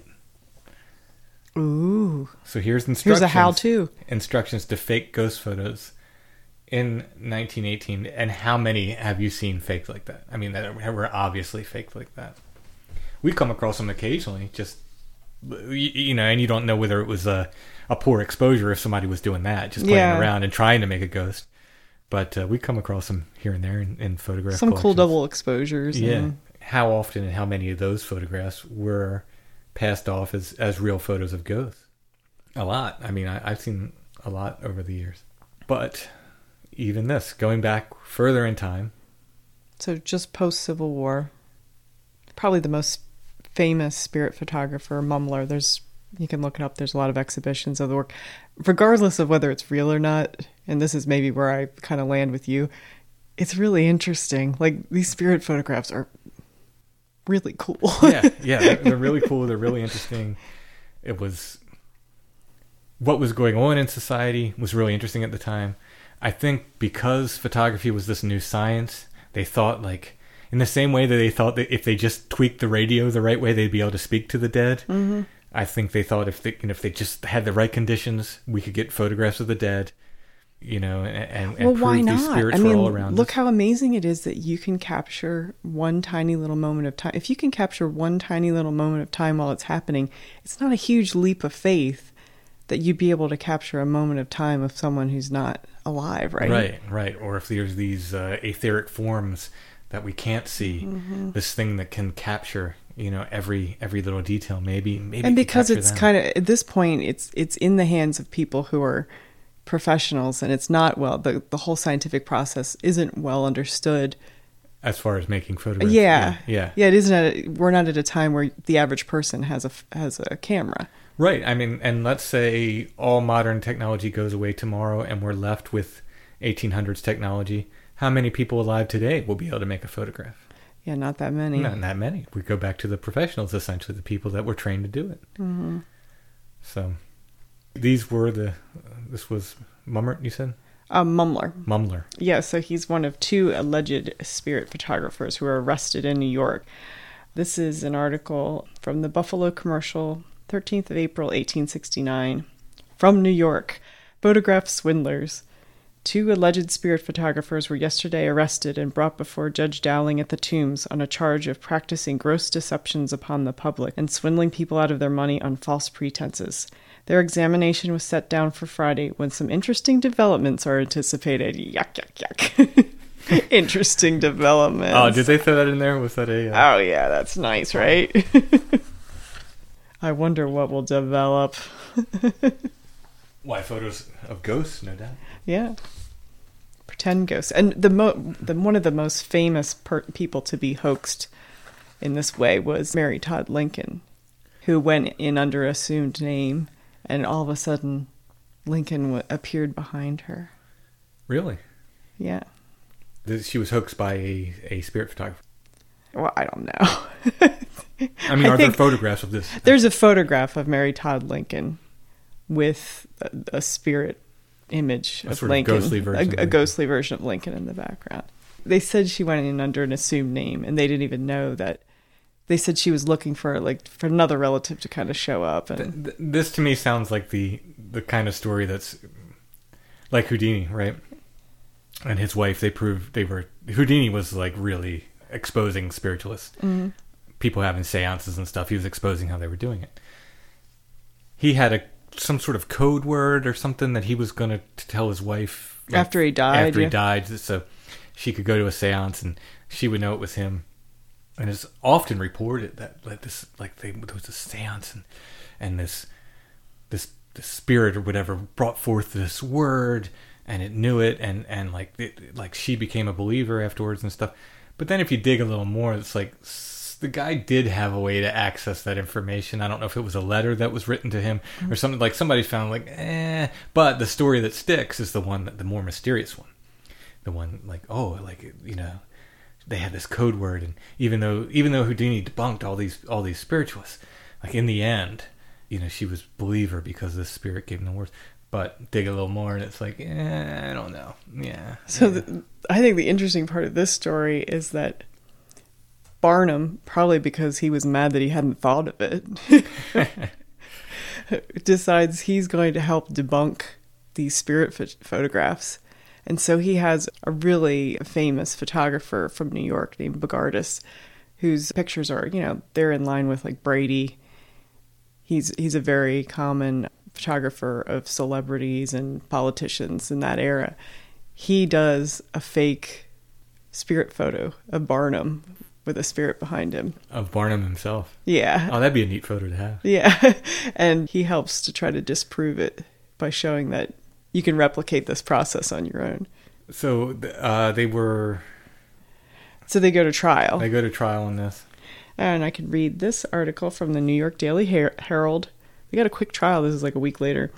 Ooh. So here's instructions. Here's a how-to. Instructions to fake ghost photos in nineteen eighteen. And how many have you seen faked like that? I mean, that were obviously faked like that. We come across them occasionally, just, you, you know, and you don't know whether it was a, a poor exposure if somebody was doing that, just playing Yeah. around and trying to make a ghost. But uh, we come across them here and there in, in photograph Some cool collections. double exposures. Yeah. and- How often and how many of those photographs were passed off as, as real photos of ghosts? A lot. I mean, I, I've seen a lot over the years. But even this, going back further in time. So just post-Civil War. Probably the most famous spirit photographer, Mumler. There's, you can look it up. There's a lot of exhibitions of the work. Regardless of whether it's real or not, and this is maybe where I kind of land with you, it's really interesting. Like, these spirit photographs are really cool. Yeah, yeah, they're, they're really cool. They're really interesting. It was... What was going on in society was really interesting at the time. I think because photography was this new science, they thought, like, in the same way that they thought that if they just tweaked the radio the right way, they'd be able to speak to the dead. Mm-hmm. I think they thought if they, you know, if they just had the right conditions, we could get photographs of the dead, you know, and, and Well, prove why these not? spirits I were mean, all around look us. how amazing it is that you can capture one tiny little moment of time. If you can capture one tiny little moment of time while it's happening, it's not a huge leap of faith that you'd be able to capture a moment of time of someone who's not alive, right? Right, right. Or if there's these uh, etheric forms that we can't see, Mm-hmm. this thing that can capture, you know, every every little detail. Maybe, maybe. And it can because capture it's them. kind of, at this point, it's it's in the hands of people who are professionals, and it's not, well, the, the whole scientific process isn't well understood. As far as making photographs. Yeah. Yeah. Yeah, it isn't, at a, we're not at a time where the average person has a, has a camera. Right. I mean, and let's say all modern technology goes away tomorrow and we're left with eighteen hundreds technology. How many people alive today will be able to make a photograph? Yeah, not that many. Not that many. We go back to the professionals, essentially, the people that were trained to do it. Mm-hmm. So these were the, this was Mummert, you said? Uh, Mumler. Mumler. Yeah, so he's one of two alleged spirit photographers who were arrested in New York. This is an article from the Buffalo Commercial, thirteenth of April, eighteen sixty-nine. From New York, photograph swindlers. Two alleged spirit photographers were yesterday arrested and brought before Judge Dowling at the Tombs on a charge of practicing gross deceptions upon the public and swindling people out of their money on false pretenses. Their examination was set down for Friday when some interesting developments are anticipated. Yuck, yuck, yuck. Interesting developments. Oh, did they throw that in there? Was that a... Uh... Oh, yeah, that's nice, right? I wonder what will develop. Why, photos of ghosts, no doubt. Yeah. pretend ghosts. And the, mo- the one of the most famous per- people to be hoaxed in this way was Mary Todd Lincoln, who went in under assumed name, and all of a sudden Lincoln w- appeared behind her. Really? Yeah. She was hoaxed by a, a spirit photographer. Well, I don't know. I mean, I are there think photographs of this? There's a photograph of Mary Todd Lincoln with a, a spirit image A of sort of Lincoln, ghostly version a, of a Lincoln. ghostly version of Lincoln in the background. They said she went in under an assumed name, and they didn't even know that. They said she was looking for like for another relative to kind of show up. And Th- th- this to me sounds like the the kind of story that's like Houdini, right? And his wife, they proved they were Houdini was like really exposing spiritualists, mm-hmm. people having seances and stuff. He was exposing how they were doing it. He had a some sort of code word or something that he was going to tell his wife like, after he died. After yeah. he died, so she could go to a seance and she would know it was him. And it's often reported that like this, like they, there was a seance and and this this this spirit or whatever brought forth this word and it knew it and and like it, like she became a believer afterwards and stuff. But then if you dig a little more, it's like the guy did have a way to access that information. I don't know if it was a letter that was written to him mm-hmm. or something, like somebody found like eh. But the story that sticks is the one that the more mysterious one, the one like oh like you know. They had this code word, and even though even though Houdini debunked all these all these spiritualists, like in the end, you know, she was a believer because the spirit gave them the words. But dig a little more, and it's like, eh, I don't know, yeah. So yeah. The, I think the interesting part of this story is that Barnum, probably because he was mad that he hadn't thought of it, decides he's going to help debunk these spirit ph- photographs. And so he has a really famous photographer from New York named Bogardus, whose pictures are, you know, they're in line with like Brady. He's he's a very common photographer of celebrities and politicians in that era. He does a fake spirit photo of Barnum with a spirit behind him. Of Barnum himself. Yeah. Oh, that'd be a neat photo to have. Yeah. And he helps to try to disprove it by showing that you can replicate this process on your own. So uh, they were... So they go to trial. They go to trial on this. And I could read this article from the New York Daily Her- Herald. They got a quick trial. This is like a week later.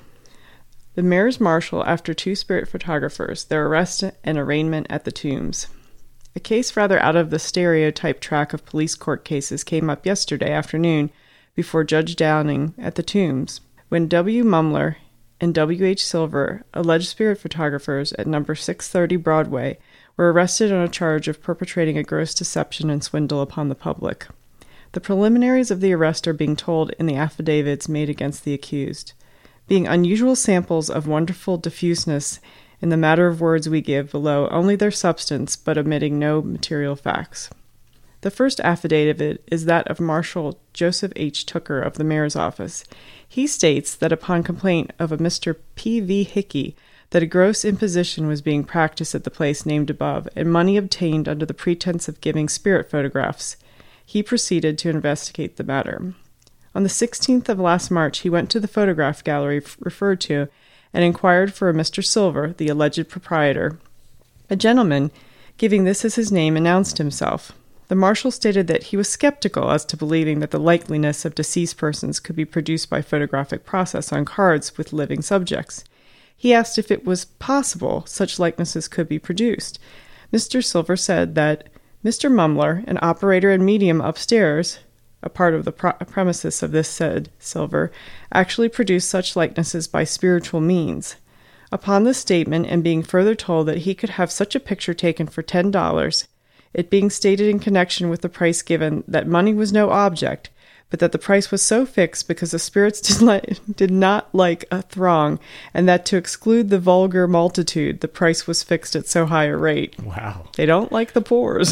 The mayor's marshal after two spirit photographers, their arrest and arraignment at the Tombs. A case rather out of the stereotype track of police court cases came up yesterday afternoon before Judge Downing at the Tombs, when W. Mumler and W H. Silver, alleged spirit photographers at number six thirty Broadway, were arrested on a charge of perpetrating a gross deception and swindle upon the public. The preliminaries of the arrest are being told in the affidavits made against the accused, being unusual samples of wonderful diffuseness in the matter of words we give below only their substance, but omitting no material facts. The first affidavit is that of Marshal Joseph H. Tooker of the mayor's office. He states that upon complaint of a Mister P V Hickey that a gross imposition was being practiced at the place named above, and money obtained under the pretense of giving spirit photographs, he proceeded to investigate the matter. On the sixteenth of last March, he went to the photograph gallery referred to and inquired for a Mister Silver, the alleged proprietor. A gentleman, giving this as his name, announced himself. The marshal stated that he was skeptical as to believing that the likeliness of deceased persons could be produced by photographic process on cards with living subjects. He asked if it was possible such likenesses could be produced. Mister Silver said that Mister Mumler, an operator and medium upstairs, a part of the pro- premises of this said Silver, actually produced such likenesses by spiritual means. Upon this statement, and being further told that he could have such a picture taken for ten dollars, it being stated in connection with the price given that money was no object, but that the price was so fixed because the spirits did, li- did not like a throng, and that to exclude the vulgar multitude, the price was fixed at so high a rate. Wow. They don't like the poors.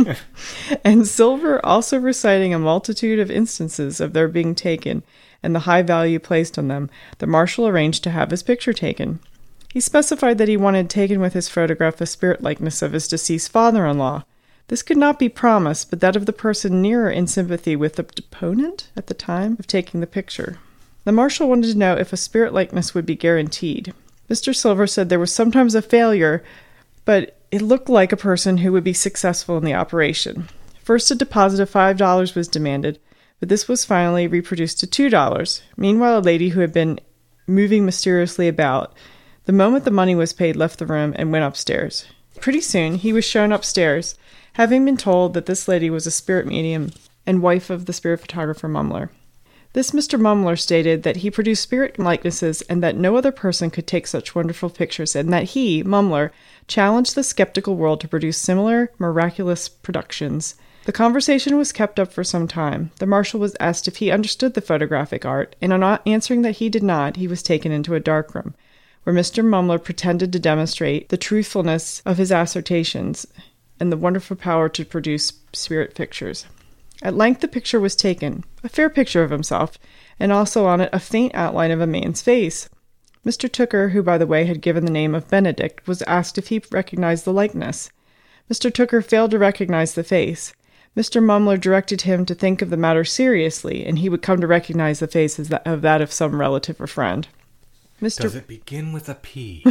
And Silver also reciting a multitude of instances of their being taken, and the high value placed on them, the marshal arranged to have his picture taken. He specified that he wanted taken with his photograph a spirit likeness of his deceased father-in-law. This could not be promised, but that of the person nearer in sympathy with the deponent at the time of taking the picture. The marshal wanted to know if a spirit likeness would be guaranteed. Mister Silver said there was sometimes a failure but it looked like a person who would be successful in the operation. First, a deposit of five dollars was demanded, but this was finally reproduced to two dollars. Meanwhile, a lady who had been moving mysteriously about, the moment the money was paid, left the room and went upstairs. Pretty soon, he was shown upstairs, having been told that this lady was a spirit medium and wife of the spirit photographer Mumler. This Mister Mumler stated that he produced spirit likenesses and that no other person could take such wonderful pictures, and that he, Mumler, challenged the skeptical world to produce similar miraculous productions. The conversation was kept up for some time. The marshal was asked if he understood the photographic art, and on answering that he did not, he was taken into a darkroom, where Mister Mumler pretended to demonstrate the truthfulness of his assertions and the wonderful power to produce spirit pictures. At length the picture was taken, a fair picture of himself, and also on it a faint outline of a man's face. Mister Tooker, who by the way had given the name of Benedict, was asked if he recognized the likeness. Mister Tooker failed to recognize the face. Mister Mumler directed him to think of the matter seriously, and he would come to recognize the face as that of that of some relative or friend. Mister Does it begin with a P?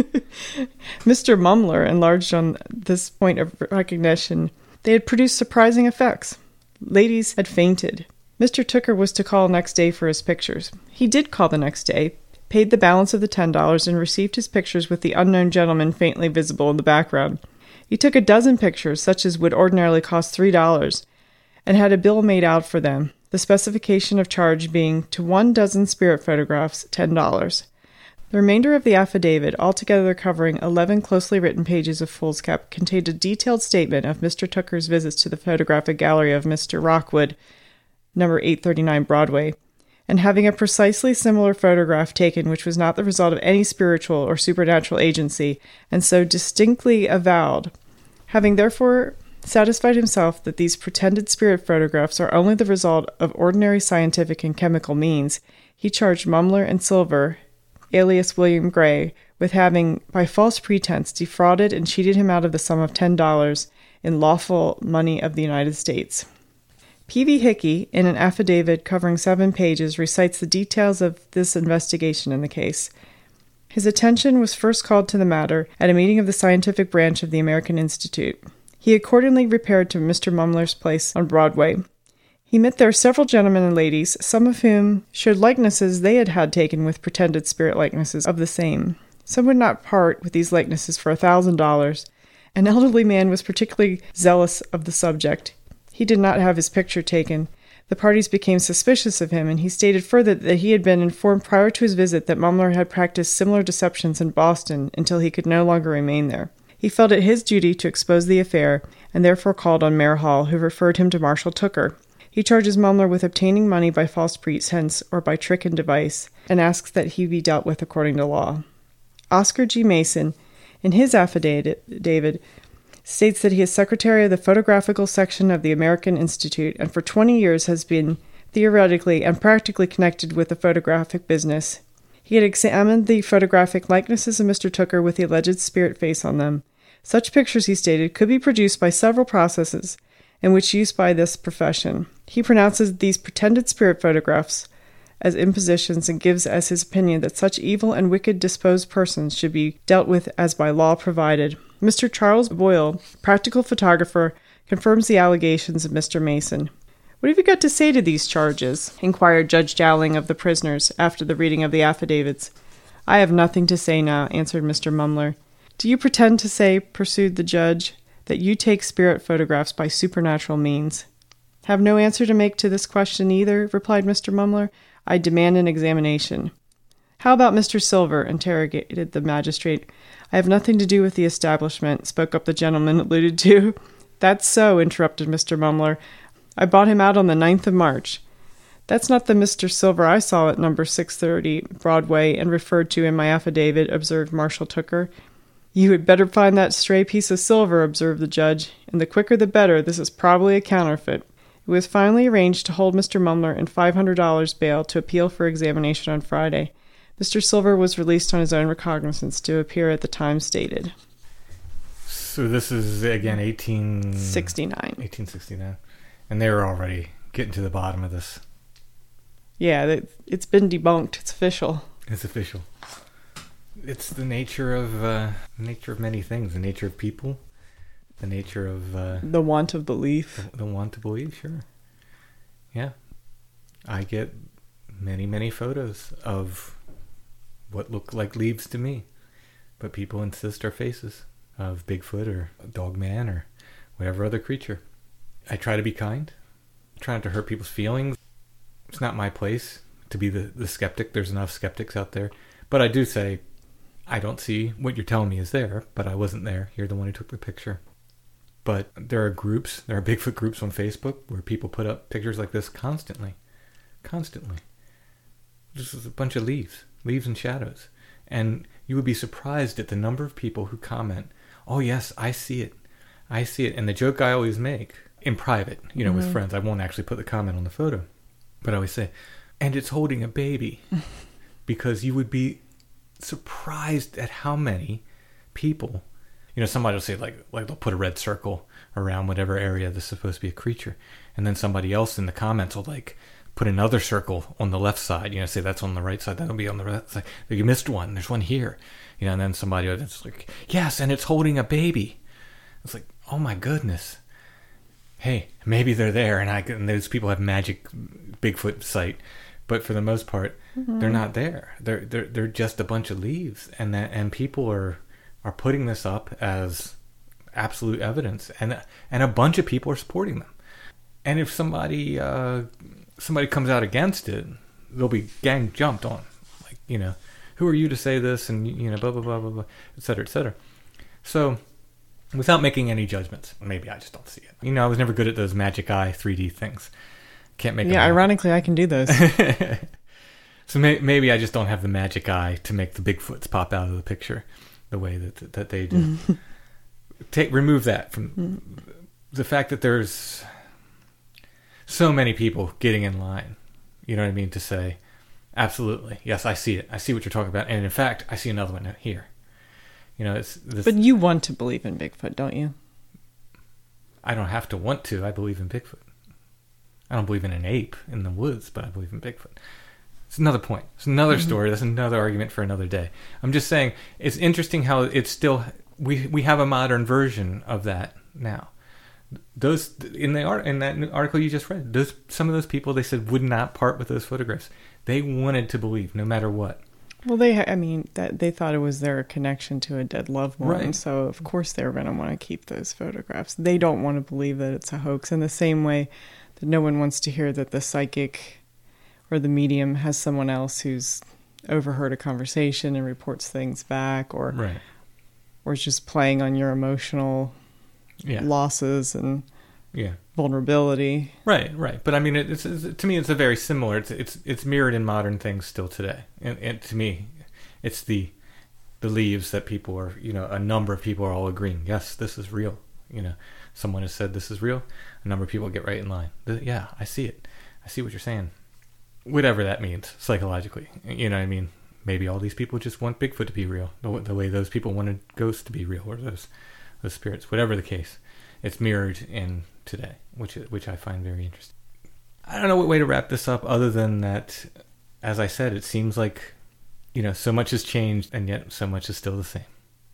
Mister Mumler enlarged on this point of recognition. They had produced surprising effects. Ladies had fainted. Mister Tooker was to call next day for his pictures. He did call the next day, paid the balance of the ten dollars, and received his pictures with the unknown gentleman faintly visible in the background. He took a dozen pictures, such as would ordinarily cost three dollars, and had a bill made out for them, the specification of charge being to one dozen spirit photographs, ten dollars. The remainder of the affidavit, altogether covering eleven closely written pages of foolscap, contained a detailed statement of Mister Tooker's visits to the photographic gallery of Mister Rockwood, number eight thirty-nine Broadway, and having a precisely similar photograph taken which was not the result of any spiritual or supernatural agency, and so distinctly avowed. Having therefore satisfied himself that these pretended spirit photographs are only the result of ordinary scientific and chemical means, he charged Mumler and Silver, alias William Gray, with having, by false pretense, defrauded and cheated him out of the sum of ten dollars in lawful money of the United States. P V Hickey, in an affidavit covering seven pages, recites the details of this investigation in the case. His attention was first called to the matter at a meeting of the scientific branch of the American Institute. He accordingly repaired to Mister Mumler's place on Broadway. He met there several gentlemen and ladies, some of whom showed likenesses they had had taken with pretended spirit likenesses of the same. Some would not part with these likenesses for a thousand dollars. An elderly man was particularly zealous of the subject. He did not have his picture taken. The parties became suspicious of him, and he stated further that he had been informed prior to his visit that Mumler had practiced similar deceptions in Boston until he could no longer remain there. He felt it his duty to expose the affair, and therefore called on Mayor Hall, who referred him to Marshal Tooker. He charges Mumler with obtaining money by false pretense or by trick and device, and asks that he be dealt with according to law. Oscar G. Mason, in his affidavit, David, states that he is secretary of the photographical section of the American Institute, and for twenty years has been theoretically and practically connected with the photographic business. He had examined the photographic likenesses of Mister Tooker with the alleged spirit face on them. Such pictures, he stated, could be produced by several processes, in which used by this profession. He pronounces these pretended spirit photographs as impositions and gives as his opinion that such evil and wicked disposed persons should be dealt with as by law provided. Mister Charles Boyle, practical photographer, confirms the allegations of Mister Mason. "What have you got to say to these charges?" inquired Judge Dowling of the prisoners after the reading of the affidavits. "I have nothing to say now," answered Mister Mumler. "Do you pretend to say," pursued the judge, "that you take spirit photographs by supernatural means?" "Have no answer to make to this question either," replied Mister Mumler. "I demand an examination." "How about Mister Silver?" interrogated the magistrate. "I have nothing to do with the establishment," spoke up the gentleman alluded to. "That's so," interrupted Mister Mumler. "I bought him out on the ninth of March. "That's not the Mister Silver I saw at number six thirty Broadway and referred to in my affidavit," observed Marshal Tooker. "You had better find that stray piece of silver," observed the judge, "and the quicker the better. This is probably a counterfeit." It was finally arranged to hold Mister Mumler in five hundred dollars bail to appeal for examination on Friday. Mister Silver was released on his own recognizance to appear at the time stated. So this is, again, eighteen sixty-nine. eighteen sixty-nine. And they were already getting to the bottom of this. Yeah, it's been debunked. It's official. It's official. it's the nature of uh, nature of many things. The nature of people, the nature of uh, The want of belief. the, the want to believe. Sure, yeah. I get many, many photos of what look like leaves to me, but people insist are faces of Bigfoot or Dogman or whatever other creature. I try to be kind. I try not to hurt people's feelings. It's not my place to be the, the skeptic. There's enough skeptics out there. But I do say, I don't see what you're telling me is there, but I wasn't there. You're the one who took the picture. But there are groups, there are Bigfoot groups on Facebook where people put up pictures like this constantly. Constantly. This is a bunch of leaves. Leaves and shadows. And you would be surprised at the number of people who comment, oh yes, I see it. I see it. And the joke I always make, in private, you know, mm-hmm. with friends, I won't actually put the comment on the photo, but I always say, and it's holding a baby. Because you would be surprised at how many people, you know, somebody will say, like, like they'll put a red circle around whatever area that's supposed to be a creature. And then somebody else in the comments will, like, put another circle on the left side, you know, say that's on the right side, that'll be on the right side. You missed one, there's one here. You know, and then somebody else like, yes, and it's holding a baby. It's like, oh my goodness. Hey, maybe they're there, and I and those people have magic Bigfoot sight, but for the most part, mm-hmm. they're not there. They're they're they're just a bunch of leaves, and that and people are are putting this up as absolute evidence, and and a bunch of people are supporting them. And if somebody uh, somebody comes out against it, they'll be gang jumped on, like, you know, who are you to say this, and you know, blah blah blah blah blah, et cetera, et cetera. So, without making any judgments, maybe I just don't see it. You know, I was never good at those magic eye three D things. Can't make. Yeah, ironically, I can do those. So may, maybe I just don't have the magic eye to make the Bigfoots pop out of the picture the way that that they do. Take remove that from mm. the fact that there's so many people getting in line. You know what I mean? To say, absolutely, yes, I see it. I see what you're talking about, and in fact, I see another one here. You know, it's this, but you want to believe in Bigfoot, don't you? I don't have to want to. I believe in Bigfoot. I don't believe in an ape in the woods, but I believe in Bigfoot. It's another point. It's another mm-hmm. story. That's another argument for another day. I'm just saying it's interesting how it's still we we have a modern version of that now. Those in the art in that article you just read, those some of those people they said would not part with those photographs. They wanted to believe no matter what. Well, they, I mean, that they thought it was their connection to a dead loved one, right. So of course they're going to want to keep those photographs. They don't want to believe that it's a hoax in the same way that no one wants to hear that the psychic or the medium has someone else who's overheard a conversation and reports things back, or right. or is just playing on your emotional yeah. losses and yeah. vulnerability. Right, right. But I mean, it's, it's to me, it's a very similar. It's it's it's mirrored in modern things still today. And, and to me, it's the the leaves that people are, you know, a number of people are all agreeing. Yes, this is real. You know, someone has said this is real. A number of people get right in line. The, yeah, I see it. I see what you're saying. Whatever that means psychologically. You know what I mean? Maybe all these people just want Bigfoot to be real, the, the way those people wanted ghosts to be real, or those those spirits. Whatever the case, it's mirrored in today, which which I find very interesting. I don't know what way to wrap this up other than that, as I said, it seems like, you know, so much has changed and yet so much is still the same.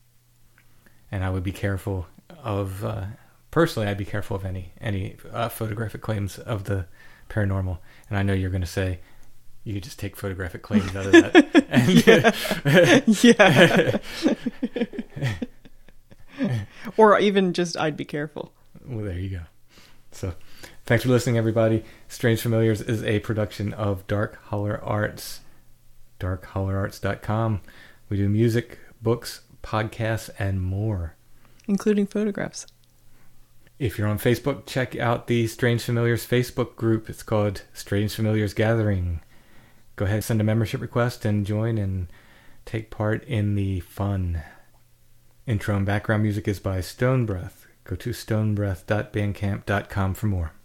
And I would be careful of, uh, personally, I'd be careful of any any uh, photographic claims of the paranormal. And I know you're going to say, you could just take photographic claims out of that. And, yeah. Or even just, I'd be careful. Well, there you go. So, thanks for listening, everybody. Strange Familiars is a production of Dark Holler Arts, dark holler arts dot com. We do music, books, podcasts, and more. Including photographs. If you're on Facebook, check out the Strange Familiars Facebook group. It's called Strange Familiars Gathering. Go ahead, send a membership request, and join and take part in the fun. Intro and background music is by Stone Breath. Go to stone breath dot bandcamp dot com for more.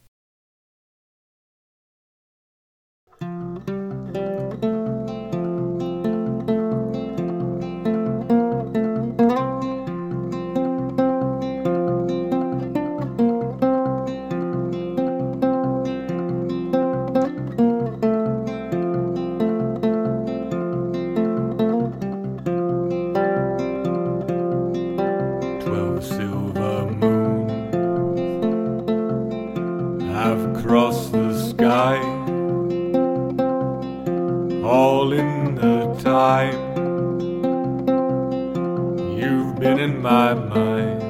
all in the time you've been in my mind.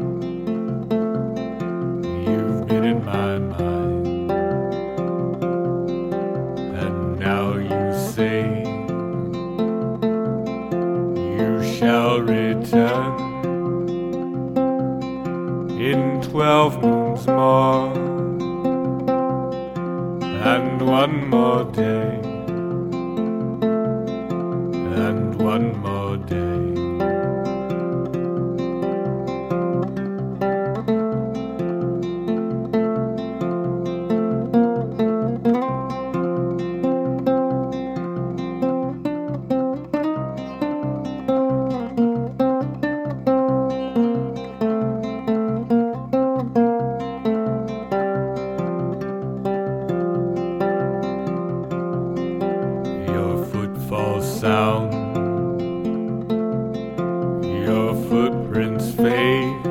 You've been in my mind. And now you say you shall return in twelve moons more, and one more day, and one more day. Sound, your footprints fade,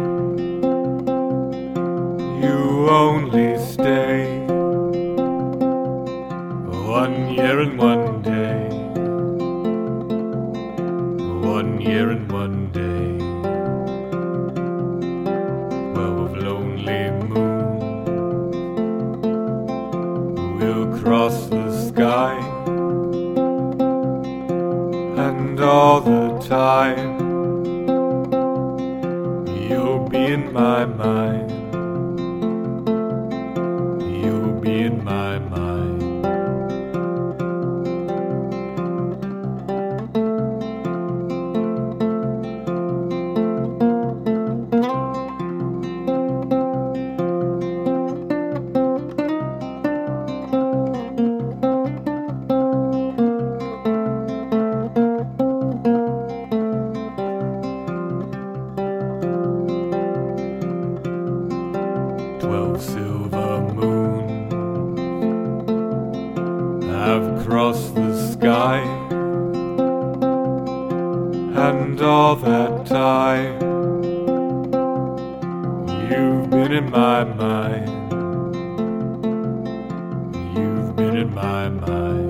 you only stay one year and one day, one year and one day. Twelve lonely moons will cross the sky, and all the time you'll be in my mind. You'll be in my mind. Twelve silver moons have crossed the sky, and all that time you've been in my mind. You've been in my mind.